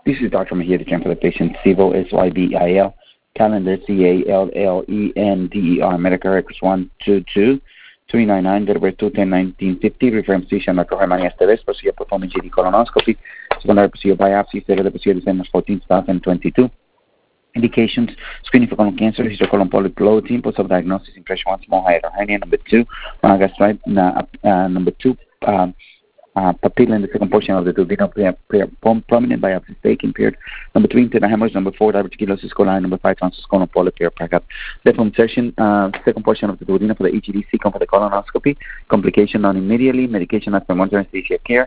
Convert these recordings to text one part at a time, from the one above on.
This is Dr. Mahir again for the patient. SIBO, SYBIL, calendar CALLENDER, Medicare records 122-399, Delaware 210-1950, referring physician Dr. Germán Esteves, procedure performing GD colonoscopy, secondary procedure biopsy, the procedure December 14, 2022. Indications: screening for colon cancer, histocolon polyp low team, post-op diagnosis, impression 1, small hiatal hernia, number 2, monogastrite, number 2, papilla in the second portion of the duodenum, prominent biopsy taken period, number 3, internal hemorrhage, number 4, diverticulosis coli, number 5, transcolon polyp periparacarp. Left insertion, second portion of the duodenum for the EGD, second for the colonoscopy, complication non immediately, medication as per monitoring anesthesia care.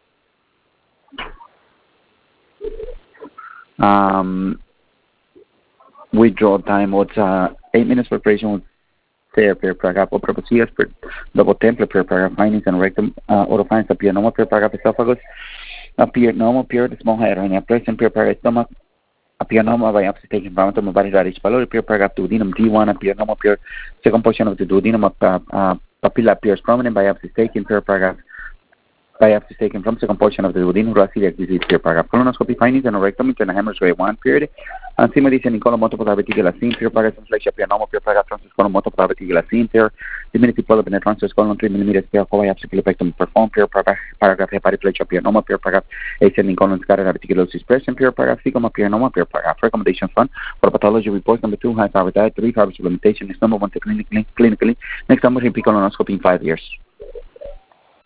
Withdrawal time was 8 minutes preparation with periparacarp, upper procedures, double template periparacarp, findings and rectum, autofindings appear normal periparacarp esophagus, appear normal period, small hiatal hernia present, periparacarp stomach, appear normal biopsy taken from body radish pylori, periparacarp duodenum D1, appear normal period, second portion of the duodenum papilla appears prominent, biopsy taken, periparacarp biopsy taken from second portion of the duodenum, celiac disease, periparacarp, colonoscopy findings and rectum, internal hemorrhage grade 1 period, antimatis and colon multiple diverticular scene, periparacarp inflection appear normal, periparacarp transcolon multiple diverticular scene, diminutive polyp in the transcolon 3 mm, biopsy pilopectomy performed, periparacarp hepatoplexia appear normal, periparacarp ascending colon scattered diverticulosis present, periparacarp cecum appear normal, periparacarp recommendations 1 for pathology reports, number 2, high fiber diet, 3, fiber supplementation, is number 1 clinically, next number, colonoscopy in 5 years.